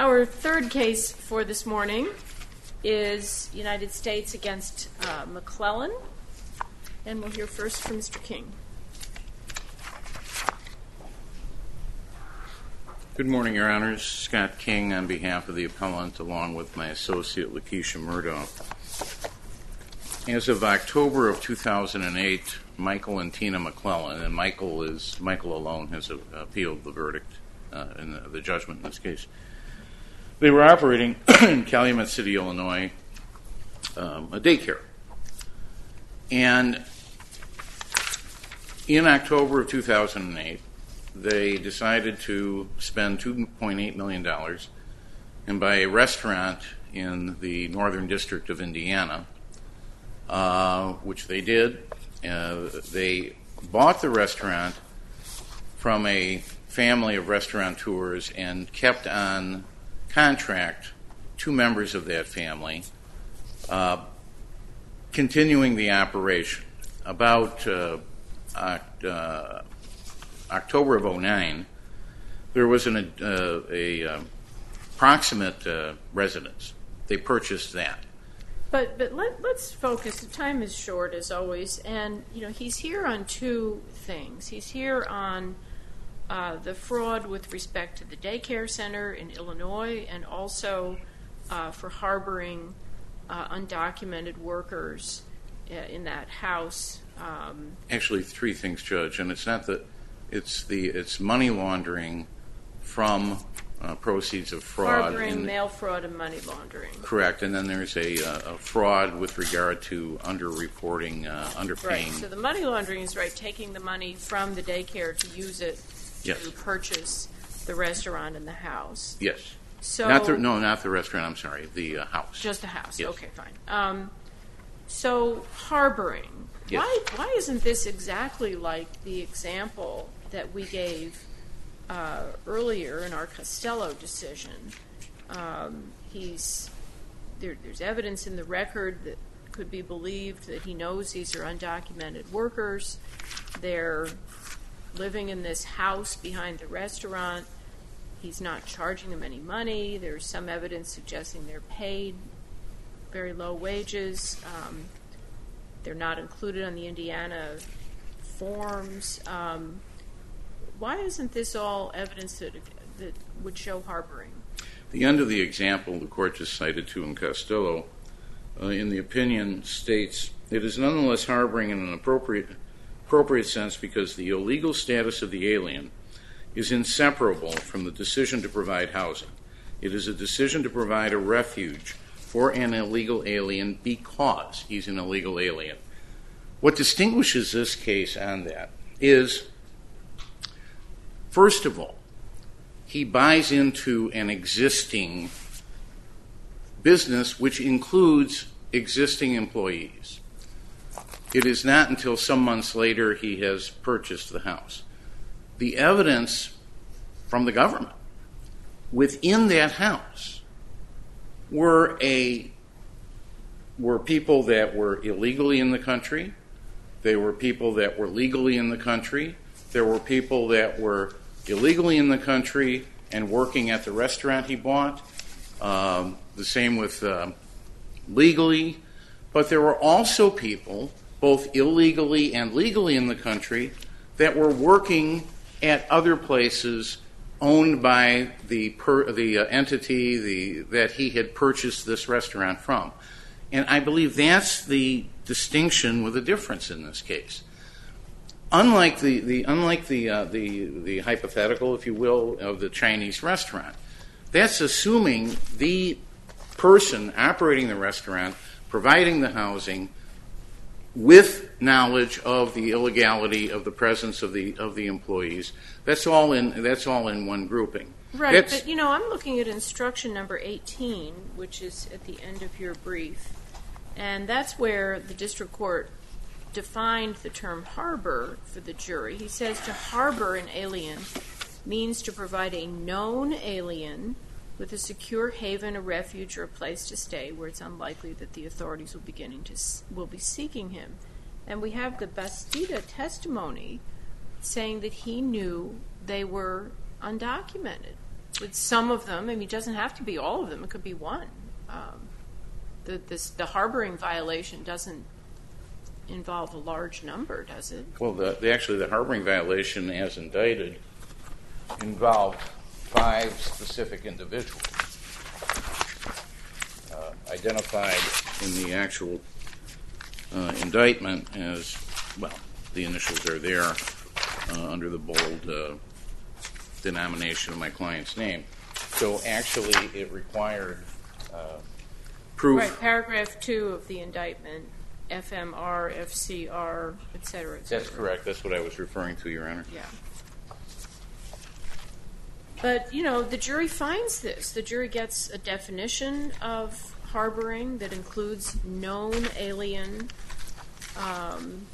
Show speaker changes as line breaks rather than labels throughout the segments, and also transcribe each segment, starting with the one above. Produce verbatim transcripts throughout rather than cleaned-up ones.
Our third case for this morning is United States against uh, McClellan, and we'll hear first from Mister King.
Good morning, Your Honors. Scott King on behalf of the appellant, along with my associate Lakeisha Murdoch. As of October of two thousand eight, Michael and Tina McClellan, and Michael is Michael alone has appealed the verdict uh, in the, the judgment in this case. They were operating in Calumet City, Illinois, um, a daycare. And in October of two thousand eight, they decided to spend two point eight million dollars and buy a restaurant in the Northern District of Indiana, uh, which they did. Uh, they bought the restaurant from a family of restaurateurs and kept on contract two members of that family, uh, continuing the operation. About uh, uh, October of oh nine, there was an, uh, a uh, proximate uh, residence. They purchased that.
But but let, let's focus. The time is short, as always, and you know he's here on two things. He's here on uh, the fraud with respect to the daycare center in Illinois, and also uh, for harboring uh, undocumented workers uh, in that house. Um,
Actually, three things, Judge, and it's not that. It's the it's money laundering from uh, proceeds of fraud.
Harboring,
in,
mail fraud, and money laundering.
Correct, and then there's a, uh, a fraud with regard to underreporting, uh, underpaying.
Right. So the money laundering is right, taking the money from the daycare to use it
yes.
to purchase the restaurant and the house.
Yes.
So
not the, no, not the restaurant. I'm sorry, the uh, house.
Just the house.
Yes.
Okay, fine. Um, so harboring.
Yes.
Why why isn't this exactly like the example that we gave uh, earlier in our Costello decision? Um, he's there, there's evidence in the record that could be believed that he knows these are undocumented workers. They're living in this house behind the restaurant. He's not charging them any money. There's some evidence suggesting they're paid very low wages. Um, They're not included on the Indiana forms. Um, why isn't this all evidence that, that would show harboring?
The end of the example the court just cited to in Costello, uh, in the opinion, states, it is nonetheless harboring in an appropriate, appropriate sense because the illegal status of the alien is inseparable from the decision to provide housing. It is a decision to provide a refuge for an illegal alien because he's an illegal alien. What distinguishes this case on that is, first of all, he buys into an existing business which includes existing employees. It is not until some months later he has purchased the house. The evidence from the government within that house were a were people that were illegally in the country. They were people that were legally in the country. There were people that were illegally in the country and working at the restaurant he bought. Um, the same with uh, legally. But there were also people, both illegally and legally in the country, that were working at other places owned by the per, the uh, entity the, that he had purchased this restaurant from. And I believe that's the distinction with a difference in this case. Unlike the, the unlike the, uh, the the hypothetical, if you will, of the Chinese restaurant, that's assuming the person operating the restaurant, providing the housing, with knowledge of the illegality of the presence of the of the employees. That's all in that's all in one grouping.
Right,
that's,
but you know, I'm looking at instruction number eighteen, which is at the end of your brief, and that's where the district court defined the term harbor for the jury. He says to harbor an alien means to provide a known alien with a secure haven, a refuge, or a place to stay where it's unlikely that the authorities will beginning to will be seeking him. And we have the Bastida testimony saying that he knew they were undocumented. with some of them. I mean, it doesn't have to be all of them. It could be one. Um, the, this, the harboring violation doesn't involve a large number, does it?
Well, the, the, actually, the harboring violation, as indicted, involved five specific individuals uh, identified in the actual uh, indictment as, well, the initials are there uh, under the bold uh, denomination of my client's name. So actually, it required uh, proof.
Right, paragraph two of the indictment, F M R, F C R, et cetera, et cetera.
That's correct. That's what I was referring to, Your Honor.
Yeah. But, you know, the jury finds this. The jury gets a definition of harboring that includes known alien. Um,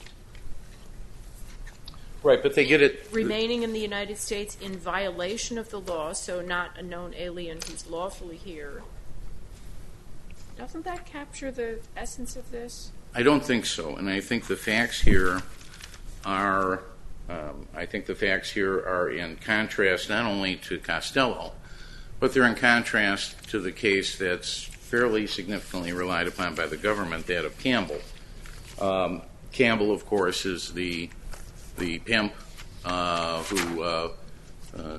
right, but they get it.
Remaining in the United States in violation of the law, so not a known alien who's lawfully here. Doesn't that capture the essence of this?
I don't think so, and I think the facts here are, um, I think the facts here are in contrast not only to Costello, but they're in contrast to the case that's fairly significantly relied upon by the government, that of Campbell. Um, Campbell, of course, is the the pimp uh, who uh, uh,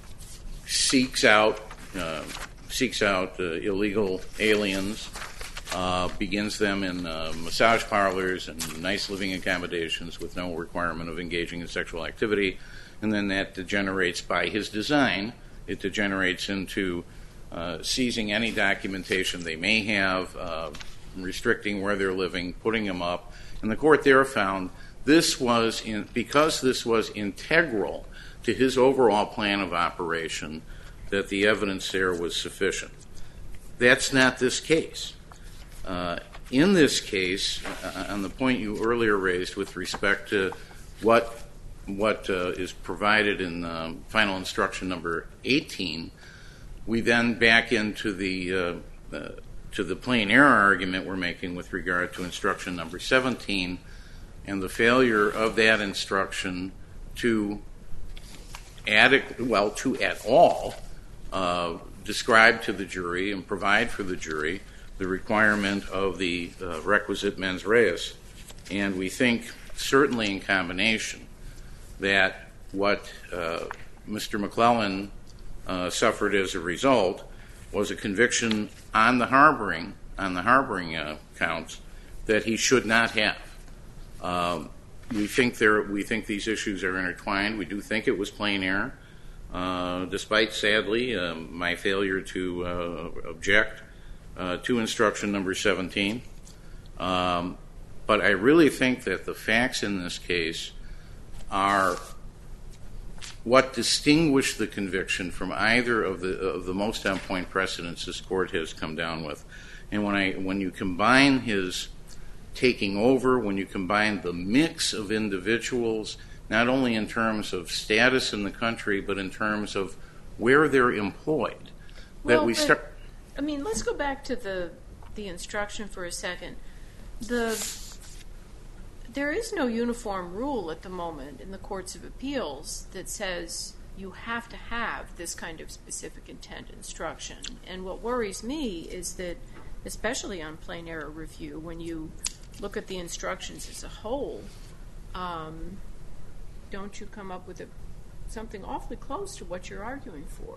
seeks out uh, seeks out uh, illegal aliens, uh, begins them in uh, massage parlors and nice living accommodations with no requirement of engaging in sexual activity, and then that degenerates by his design. It degenerates into uh, seizing any documentation they may have, uh, restricting where they're living, putting them up. And the court there found this was, in, because this was integral to his overall plan of operation, that the evidence there was sufficient. That's not this case. Uh, in this case, uh, on the point you earlier raised with respect to what what uh, is provided in uh, final instruction number eighteen, we then back into the uh, uh, to the plain error argument we're making with regard to instruction number seventeen and the failure of that instruction to adequate, well, to at all uh, describe to the jury and provide for the jury the requirement of the uh, requisite mens reis. And we think, certainly in combination, that what uh, Mister McClellan uh, suffered as a result was a conviction on the harboring, on the harboring uh, counts that he should not have. Um, we think there, we think these issues are intertwined. We do think it was plain error, uh, despite, sadly, um, my failure to uh, object uh, to instruction number seventeen. Um, but I really think that the facts in this case are what distinguish the conviction from either of the of the most on-point precedents this court has come down with. And when I when you combine his taking over, when you combine the mix of individuals, not only in terms of status in the country, but in terms of where they're employed,
well,
that we
but,
start.
I mean, let's go back to the the instruction for a second. The There is no uniform rule at the moment in the courts of appeals that says you have to have this kind of specific intent instruction. And what worries me is that, especially on plain error review, when you look at the instructions as a whole, um, don't you come up with a, something awfully close to what you're arguing for?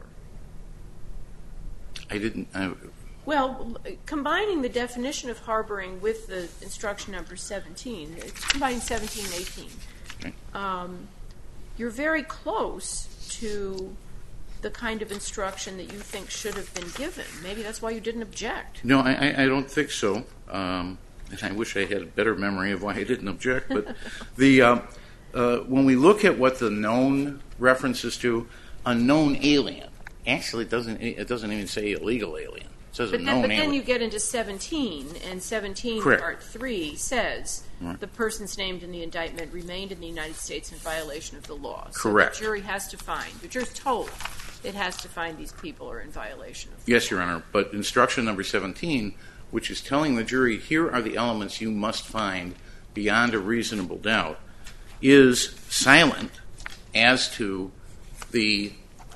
I didn't. I,
Well, combining the definition of harboring with the instruction number seventeen, it's combining seventeen and eighteen,
okay.
um, you're very close to the kind of instruction that you think should have been given. Maybe that's why you didn't object.
No, I, I don't think so. Um, and I wish I had a better memory of why I didn't object. But the uh, uh, when we look at what the known references to, a known alien, actually it doesn't it doesn't even say illegal alien. But then, but then you get into seventeen, and seventeen, Correct.
Part three, says
right.
the persons named in the indictment remained in the United States in violation of the law. So
Correct.
the jury has to find, the jury's told it has to find these people are in violation of the
yes,
law.
Your Honor, but instruction number seventeen, which is telling the jury, here are the elements you must find beyond a reasonable doubt, is silent as to the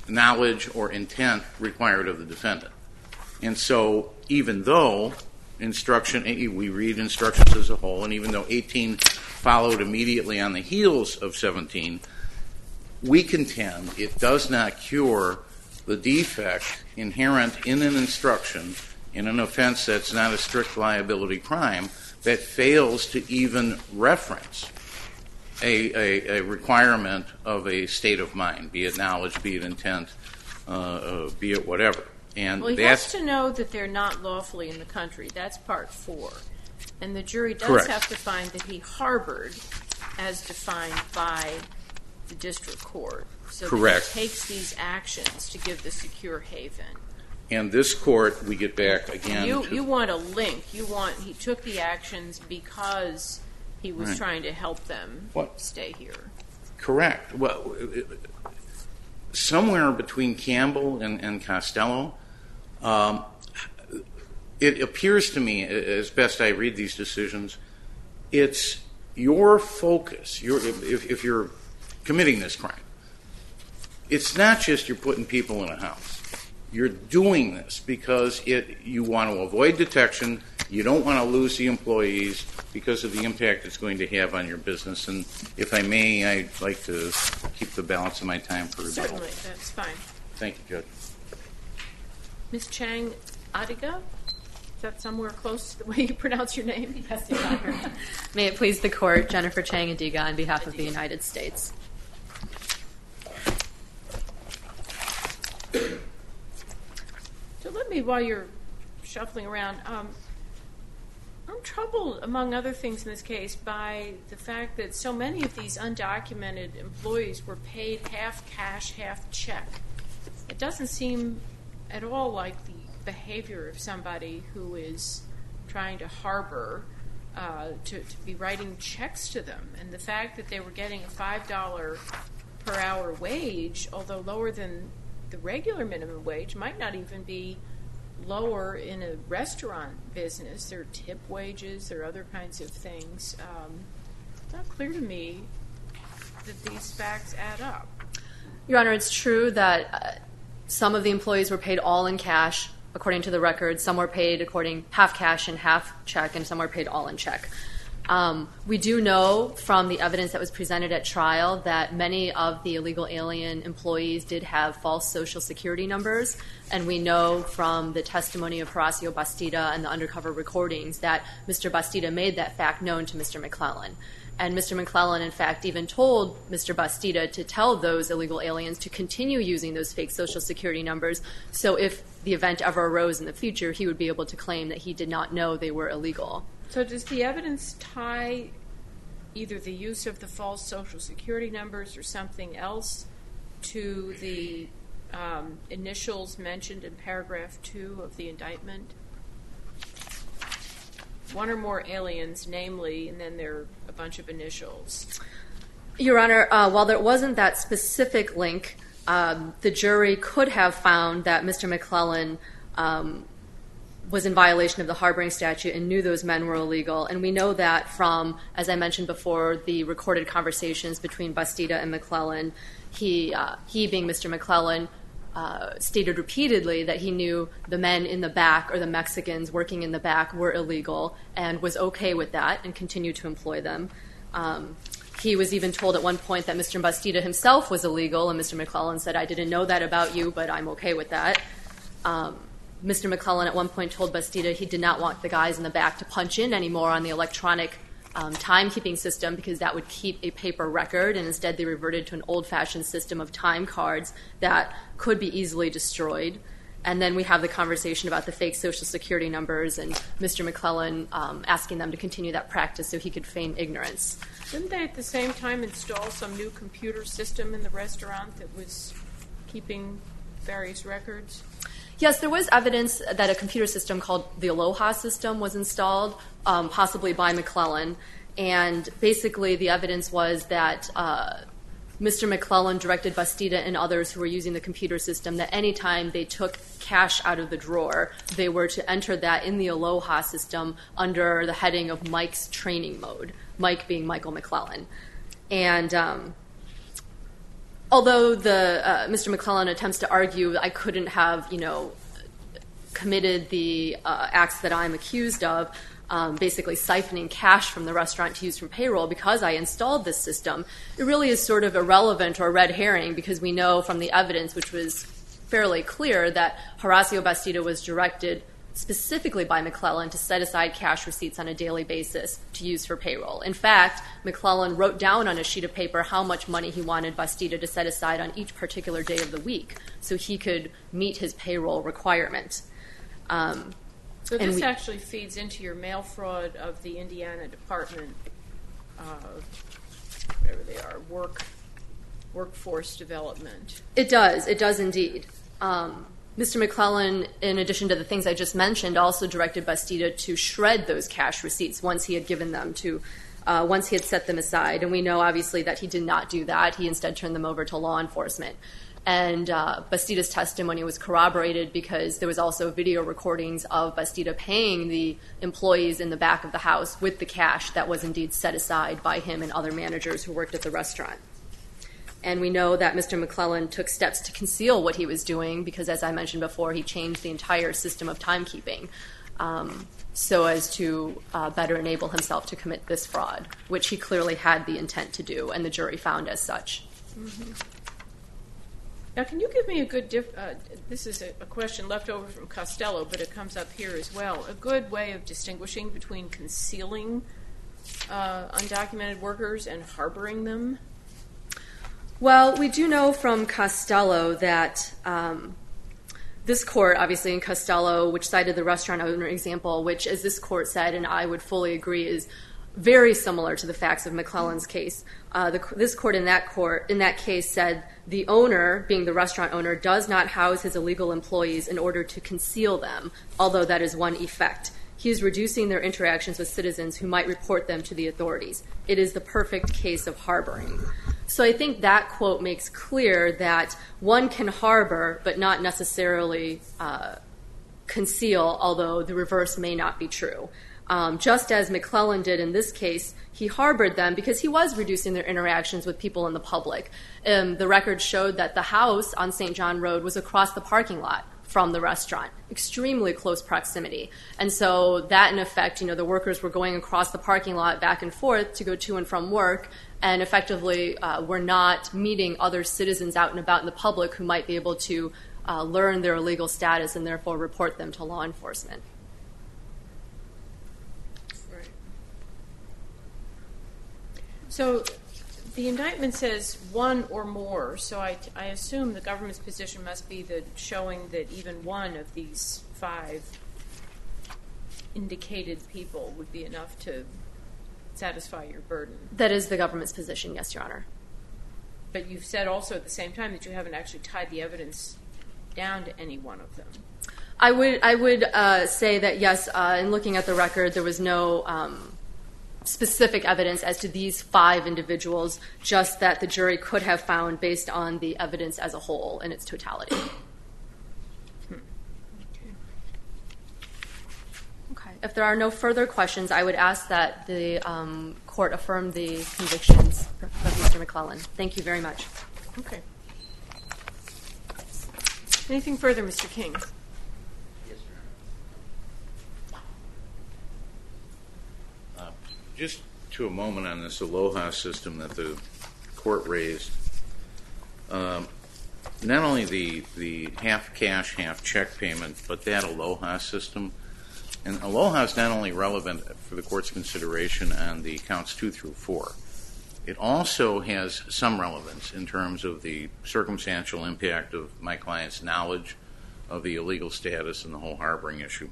knowledge or intent required of the defendant. And so even though instruction, we read instructions as a whole, and even though eighteen followed immediately on the heels of seventeen, we contend it does not cure the defect inherent in an instruction in an offense that's not a strict liability crime that fails to even reference a, a, a requirement of a state of mind, be it knowledge, be it intent, uh, uh, be it whatever. And
well, he
that's,
has to know that they're not lawfully in the country. That's part four. And the jury does
correct.
have to find that he harbored as defined by the district court. So
correct.
That he takes these actions to give the secure haven.
And this court, we get back again
You,
to...
you want a link. You want, he took the actions because he was
right.
trying to help them
what?
stay here.
Correct. Well, somewhere between Campbell and, and Costello, um, it appears to me, as best I read these decisions, it's your focus, your, if, if you're committing this crime, it's not just you're putting people in a house. You're doing this because it, you want to avoid detection, you don't want to lose the employees because of the impact it's going to have on your business. And if I may, I'd like to keep the balance of my time for rebuttal.
Certainly, that's fine.
Thank you, Judge.
Miz Chang Adiga? Is that somewhere close to the way you pronounce your name?
Yes, Your Honor. May it please the Court, Jennifer Chang Adiga on behalf of the United States.
So let me, while you're shuffling around, um, I'm troubled, among other things in this case, by the fact that so many of these undocumented employees were paid half cash, half check. It doesn't seem at all like the behavior of somebody who is trying to harbor, uh, to, to be writing checks to them. And the fact that they were getting a five dollars per hour wage, although lower than the regular minimum wage, might not even be lower in a restaurant business. There are tip wages, there are other kinds of things. Um, it's not clear to me that these facts add up.
Your Honor, it's true that uh, some of the employees were paid all in cash, according to the record. Some were paid according half cash and half check, and some were paid all in check. Um, we do know from the evidence that was presented at trial that many of the illegal alien employees did have false Social Security numbers, and we know from the testimony of Horacio Bastida and the undercover recordings that Mister Bastida made that fact known to Mister McClellan. And Mister McClellan, in fact, even told Mister Bastida to tell those illegal aliens to continue using those fake Social Security numbers, so if the event ever arose in the future, he would be able to claim that he did not know they were illegal.
So does the evidence tie either the use of the false Social Security numbers or something else to the um, initials mentioned in paragraph two of the indictment? One or more aliens, namely, and then there are a bunch of initials.
Your Honor, uh, while there wasn't that specific link, um, the jury could have found that Mister McClellan um, was in violation of the harboring statute and knew those men were illegal. And we know that from, as I mentioned before, the recorded conversations between Bastida and McClellan. He, uh, he being Mister McClellan, uh, stated repeatedly that he knew the men in the back, or the Mexicans working in the back, were illegal and was okay with that and continued to employ them. Um, he was even told at one point that Mister Bastida himself was illegal, and Mister McClellan said, "I didn't know that about you, but I'm okay with that." Um, Mister McClellan at one point told Bastida he did not want the guys in the back to punch in anymore on the electronic um, timekeeping system because that would keep a paper record, and instead they reverted to an old-fashioned system of time cards that could be easily destroyed. And then we have the conversation about the fake Social Security numbers and Mister McClellan um, asking them to continue that practice so he could feign ignorance.
Didn't they at the same time install some new computer system in the restaurant that was keeping various records?
Yes, there was evidence that a computer system called the Aloha system was installed, um, possibly by McClellan. And basically the evidence was that uh, Mister McClellan directed Bastida and others who were using the computer system that any time they took cash out of the drawer, they were to enter that in the Aloha system under the heading of Mike's training mode, Mike being Michael McClellan. And um, Although the uh, Mister McClellan attempts to argue I couldn't have, you know, committed the uh, acts that I'm accused of, um, basically siphoning cash from the restaurant to use from payroll because I installed this system, it really is sort of irrelevant or red herring because we know from the evidence, which was fairly clear, that Horacio Bastida was directed specifically by McClellan to set aside cash receipts on a daily basis to use for payroll. In fact, McClellan wrote down on a sheet of paper how much money he wanted Bastida to set aside on each particular day of the week so he could meet his payroll requirement. Um,
so
and
this
we,
actually feeds into your mail fraud of the Indiana Department of, whatever they are, work, workforce development.
It does. It does indeed. Um, Mister McClellan, in addition to the things I just mentioned, also directed Bastida to shred those cash receipts once he had given them to, uh, once he had set them aside. And we know, obviously, that he did not do that. He instead turned them over to law enforcement. And uh, Bastida's testimony was corroborated because there was also video recordings of Bastida paying the employees in the back of the house with the cash that was indeed set aside by him and other managers who worked at the restaurant. And we know that Mister McClellan took steps to conceal what he was doing because, as I mentioned before, he changed the entire system of timekeeping um, so as to uh, better enable himself to commit this fraud, which he clearly had the intent to do, and the jury found as such.
Mm-hmm. Now, can you give me a good, diff- uh, this is a, a question left over from Costello, but it comes up here as well, a good way of distinguishing between concealing uh, undocumented workers and harboring them?
Well, we do know from Costello that um, this court, obviously in Costello, which cited the restaurant owner example, which, as this court said, and I would fully agree, is very similar to the facts of McClellan's case. Uh, the, this court in that court in that case said the owner, being the restaurant owner, does not house his illegal employees in order to conceal them, although that is one effect. He is reducing their interactions with citizens who might report them to the authorities. It is the perfect case of harboring. So I think that quote makes clear that one can harbor but not necessarily uh, conceal, although the reverse may not be true. Um, just as McClellan did in this case, he harbored them because he was reducing their interactions with people in the public. Um, the record showed that the house on Saint John Road was across the parking lot from the restaurant, extremely close proximity. And so that, in effect, you know, the workers were going across the parking lot back and forth to go to and from work, and effectively uh, were not meeting other citizens out and about in the public who might be able to uh, learn their illegal status and therefore report them to law enforcement.
Right. So the indictment says one or more, so I, I assume the government's position must be that showing that even one of these five indicated people would be enough to satisfy your burden.
That is the government's position, yes, Your Honor.
But you've said also at the same time that you haven't actually tied the evidence down to any one of them.
I would I would uh, say that, yes, uh, in looking at the record, there was no um, specific evidence as to these five individuals, just that the jury could have found based on the evidence as a whole in its totality. If there are no further questions, I would ask that the um, court affirm the convictions of Mister McClellan. Thank you very much.
Okay. Anything further, Mister King?
Yes, Your Honor. Uh, just to a moment on this Aloha system that the court raised. Um, not only the, the half cash, half check payment, but that Aloha system. And Aloha is not only relevant for the court's consideration on the counts two through four, it also has some relevance in terms of the circumstantial impact of my client's knowledge of the illegal status and the whole harboring issue.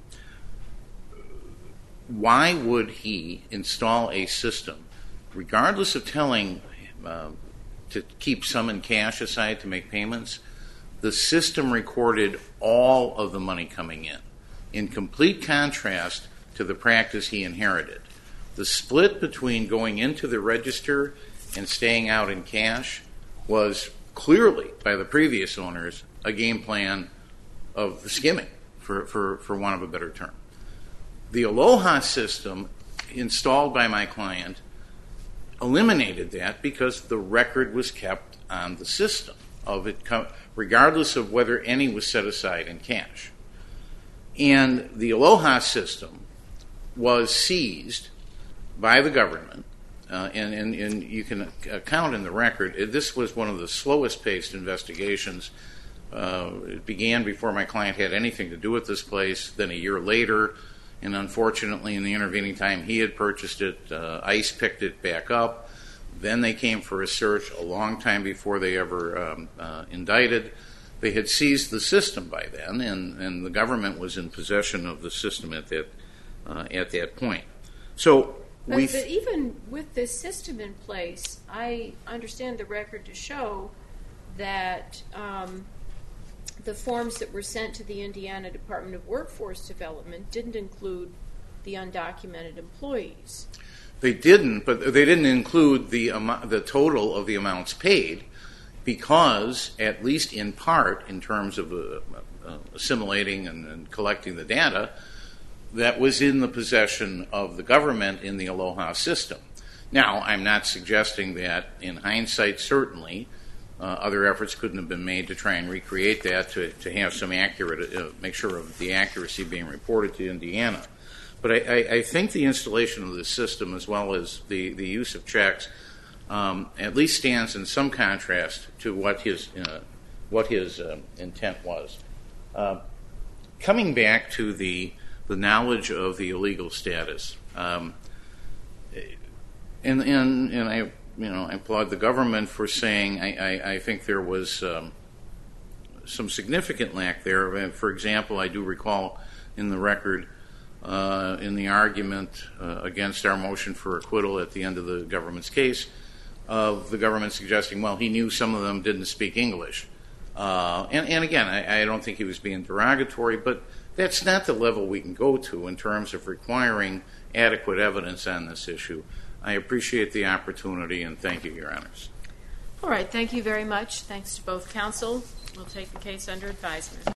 Why would he install a system, regardless of telling uh, to keep some in cash aside to make payments? The system recorded all of the money coming in, in complete contrast to the practice he inherited. The split between going into the register and staying out in cash was clearly, by the previous owners, a game plan of the skimming, for, for, for want of a better term. The Aloha system installed by my client eliminated that because the record was kept on the system of it, regardless of whether any was set aside in cash. And the Aloha system was seized by the government, uh, and, and, and you can count in the record, this was one of the slowest paced investigations. Uh, it began before my client had anything to do with this place, then a year later, and unfortunately in the intervening time he had purchased it, uh, ICE picked it back up, then they came for a search a long time before they ever um, uh, indicted. They had seized the system by then, and, and the government was in possession of the system at that uh, at that point. So
but,
we.
But even with this system in place, I understand the record to show that um, the forms that were sent to the Indiana Department of Workforce Development didn't include the undocumented employees.
They didn't, but they didn't include the amount, the total of the amounts paid, because, at least in part, in terms of uh, uh, assimilating and, and collecting the data, that was in the possession of the government in the Aloha system. Now, I'm not suggesting that, in hindsight, certainly, uh, other efforts couldn't have been made to try and recreate that, to, to have some accurate, uh, make sure of the accuracy being reported to Indiana. But I, I, I think the installation of the system, as well as the, the use of checks, um, at least stands in some contrast to what his uh, what his uh, intent was. Uh, coming back to the the knowledge of the illegal status, um, and and and I you know I applaud the government for saying I, I, I think there was um, some significant lack there. For example, I do recall in the record. Uh, in the argument uh, against our motion for acquittal at the end of the government's case, of the government suggesting, well, he knew some of them didn't speak English. Uh, and, and again, I, I don't think he was being derogatory, but that's not the level we can go to in terms of requiring adequate evidence on this issue. I appreciate the opportunity, and thank you, Your Honors.
All right, thank you very much. Thanks to both counsel. We'll take the case under advisement.